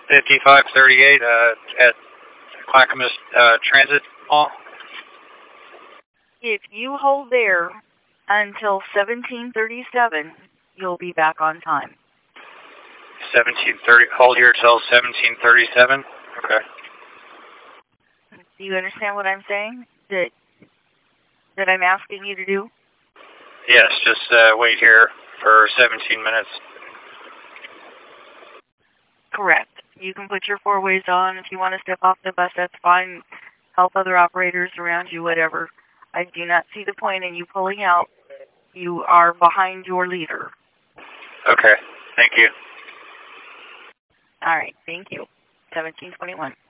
5538 at Clackamas Transit Hall. If you hold there until 1737, you'll be back on time. 1730. Hold here till 1737. Okay. Do you understand what I'm saying? That I'm asking you to do? Yes, just wait here for 17 minutes. Correct. You can put your four-ways on. If you want to step off the bus, that's fine. Help other operators around you, whatever. I do not see the point in you pulling out. You are behind your leader. Okay. Thank you. All right. Thank you. 1721.